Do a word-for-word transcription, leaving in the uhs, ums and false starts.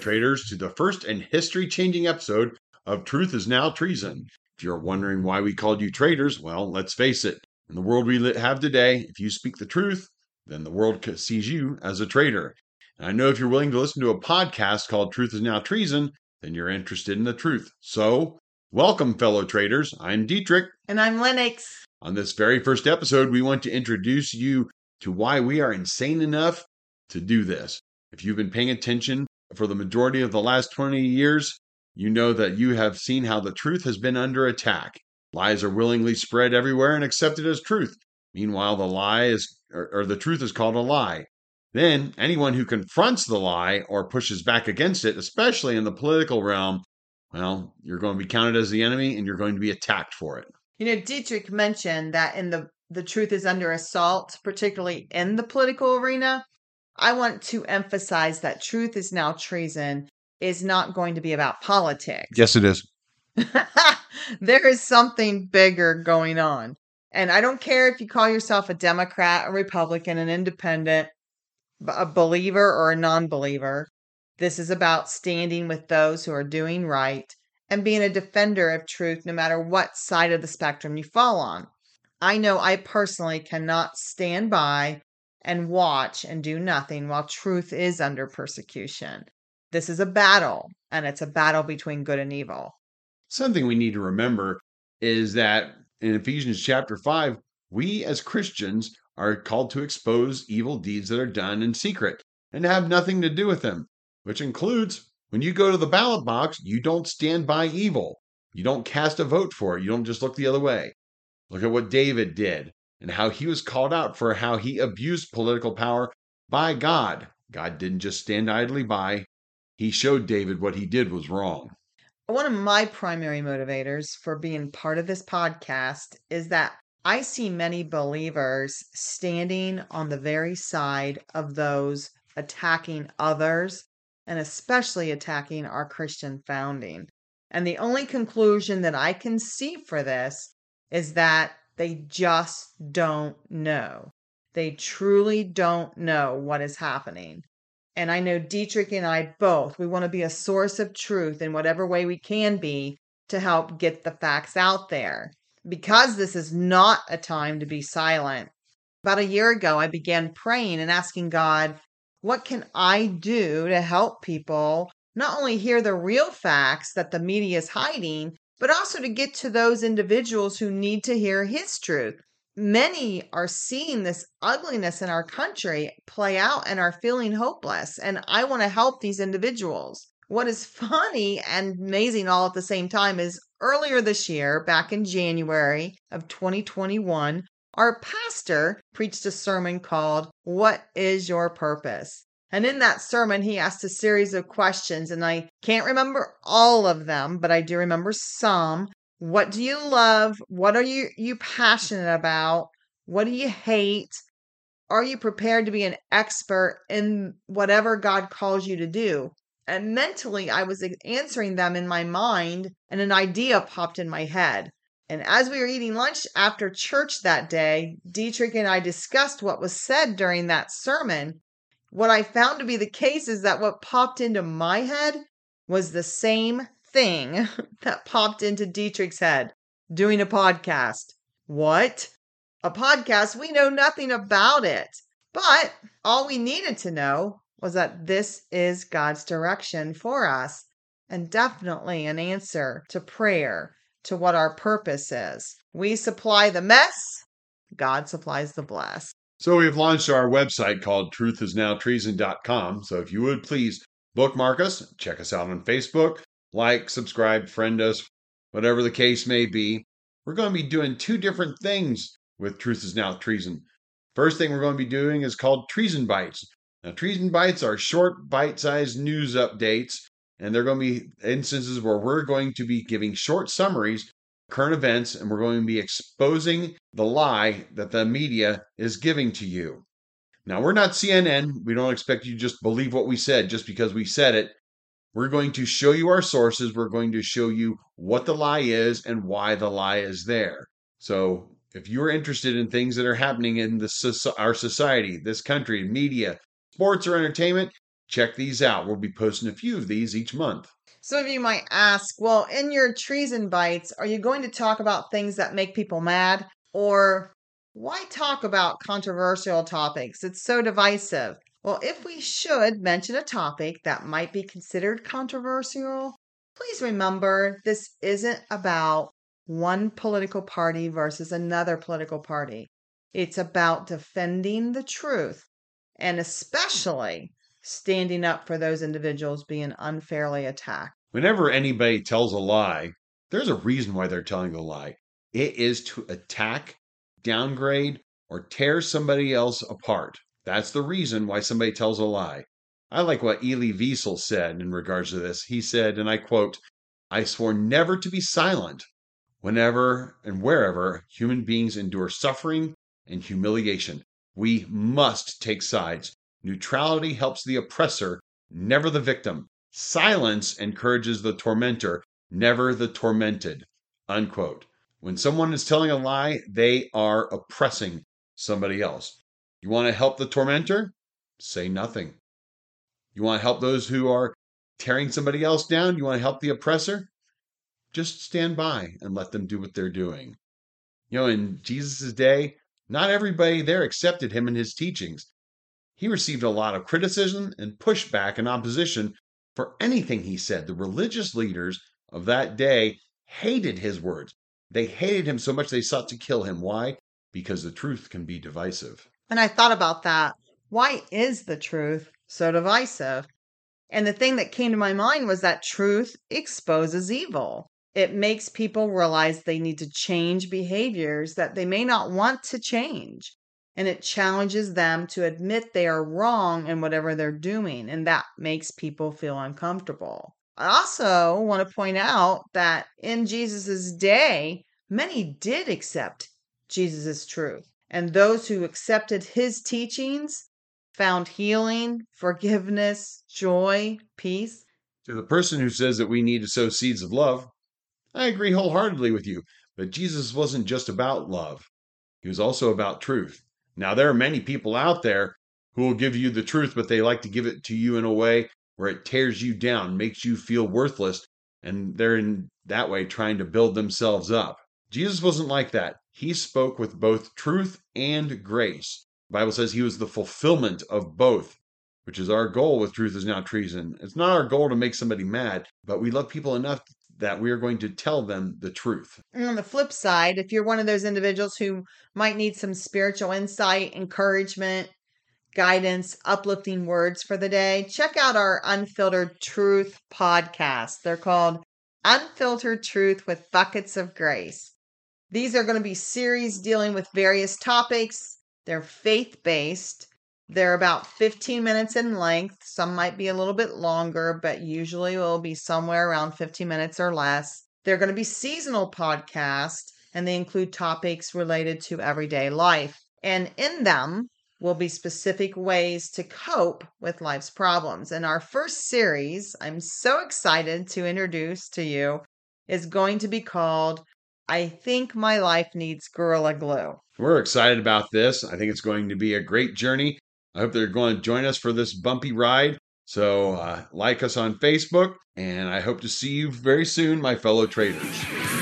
traders, to the first and history-changing episode of Truth is Now Treason. If you're wondering why we called you traders, well, let's face it. In the world we have today, if you speak the truth, then the world sees you as a traitor. And I know if you're willing to listen to a podcast called Truth is Now Treason, then you're interested in the truth. So, welcome, fellow traders. I'm Dietrich. And I'm Lennox. On this very first episode, we want to introduce you to why we are insane enough to do this. If you've been paying attention for the majority of the last twenty years, you know that you have seen how the truth has been under attack. Lies are willingly spread everywhere and accepted as truth. Meanwhile, the lie is, or, or the truth is called a lie. Then, anyone who confronts the lie or pushes back against it, especially in the political realm, well, you're going to be counted as the enemy and you're going to be attacked for it. You know, Dietrich mentioned that in the, the truth is under assault, particularly in the political arena. I want to emphasize that Truth is Now Treason is not going to be about politics. Yes, it is. There is something bigger going on. And I don't care if you call yourself a Democrat, a Republican, an independent, a believer, or a non-believer. This is about standing with those who are doing right and being a defender of truth no matter what side of the spectrum you fall on. I know I personally cannot stand by and watch and do nothing while truth is under persecution. This is a battle, and it's a battle between good and evil. Something we need to remember is that in Ephesians chapter five, we as Christians are called to expose evil deeds that are done in secret and have nothing to do with them, which includes when you go to the ballot box, you don't stand by evil. You don't cast a vote for it. You don't just look the other way. Look at what David did and how he was called out for how he abused political power by God. God didn't just stand idly by. He showed David what he did was wrong. One of my primary motivators for being part of this podcast is that I see many believers standing on the very side of those attacking others and especially attacking our Christian founding. And the only conclusion that I can see for this is that they just don't know. They truly don't know what is happening. And I know Dietrich and I both, we want to be a source of truth in whatever way we can be to help get the facts out there. Because this is not a time to be silent. About a year ago, I began praying and asking God, what can I do to help people not only hear the real facts that the media is hiding, but also to get to those individuals who need to hear his truth. Many are seeing this ugliness in our country play out and are feeling hopeless. And I want to help these individuals. What is funny and amazing all at the same time is earlier this year, back in January of twenty twenty-one, our pastor preached a sermon called, What is Your Purpose? And in that sermon, he asked a series of questions, and I can't remember all of them, but I do remember some. What do you love? What are you, you passionate about? What do you hate? Are you prepared to be an expert in whatever God calls you to do? And mentally, I was answering them in my mind, and an idea popped in my head. And as we were eating lunch after church that day, Dietrich and I discussed what was said during that sermon. What I found to be the case is that what popped into my head was the same thing that popped into Dietrich's head, doing a podcast. What? A podcast? We know nothing about it. But all we needed to know was that this is God's direction for us, and definitely an answer to prayer, to what our purpose is. We supply the mess, God supplies the bless. So we've launched our website called truth is now treason dot com. So if you would please bookmark us, check us out on Facebook, like, subscribe, friend us, whatever the case may be. We're going to be doing two different things with Truth is Now Treason. First thing we're going to be doing is called Treason Bites. Now, Treason Bites are short, bite-sized news updates, and they're going to be instances where we're going to be giving short summaries, current events, and we're going to be exposing the lie that the media is giving to you. Now, we're not C N N. We don't expect you to just believe what we said just because we said it. We're going to show you our sources. We're going to show you what the lie is and why the lie is there. So if you're interested in things that are happening in the, our society, this country, media, sports, or entertainment, check these out. We'll be posting a few of these each month. Some of you might ask, well, in your Treason Bites, are you going to talk about things that make people mad? Or why talk about controversial topics? It's so divisive. Well, if we should mention a topic that might be considered controversial, please remember this isn't about one political party versus another political party. It's about defending the truth and especially standing up for those individuals being unfairly attacked. Whenever anybody tells a lie, there's a reason why they're telling the lie. It is to attack, downgrade, or tear somebody else apart. That's the reason why somebody tells a lie. I like what Elie Wiesel said in regards to this. He said, and I quote, "I swore never to be silent whenever and wherever human beings endure suffering and humiliation. We must take sides. Neutrality helps the oppressor, never the victim. Silence encourages the tormentor, never the tormented." Unquote. When someone is telling a lie, they are oppressing somebody else. You want to help the tormentor? Say nothing. You want to help those who are tearing somebody else down? You want to help the oppressor? Just stand by and let them do what they're doing. You know, in Jesus' day, not everybody there accepted him and his teachings. He received a lot of criticism and pushback and opposition for anything he said. The religious leaders of that day hated his words. They hated him so much they sought to kill him. Why? Because the truth can be divisive. And I thought about that. Why is the truth so divisive? And the thing that came to my mind was that truth exposes evil. It makes people realize they need to change behaviors that they may not want to change. And it challenges them to admit they are wrong in whatever they're doing. And that makes people feel uncomfortable. I also want to point out that in Jesus' day, many did accept Jesus' truth. And those who accepted his teachings found healing, forgiveness, joy, peace. To the person who says that we need to sow seeds of love, I agree wholeheartedly with you. But Jesus wasn't just about love. He was also about truth. Now, there are many people out there who will give you the truth, but they like to give it to you in a way where it tears you down, makes you feel worthless, and they're in that way trying to build themselves up. Jesus wasn't like that. He spoke with both truth and grace. The Bible says he was the fulfillment of both, which is our goal with Truth is Now Treason. It's not our goal to make somebody mad, but we love people enough that we are going to tell them the truth. And on the flip side, if you're one of those individuals who might need some spiritual insight, encouragement, guidance, uplifting words for the day, check out our Unfiltered Truth podcast. They're called Unfiltered Truth with Buckets of Grace. These are going to be series dealing with various topics. They're faith-based. They're about fifteen minutes in length. Some might be a little bit longer, but usually will be somewhere around fifteen minutes or less. They're going to be seasonal podcasts, and they include topics related to everyday life. And in them will be specific ways to cope with life's problems. And our first series, I'm so excited to introduce to you, is going to be called I Think My Life Needs Gorilla Glue. We're excited about this. I think it's going to be a great journey. I hope they're going to join us for this bumpy ride. So uh, like us on Facebook, and I hope to see you very soon, my fellow traders.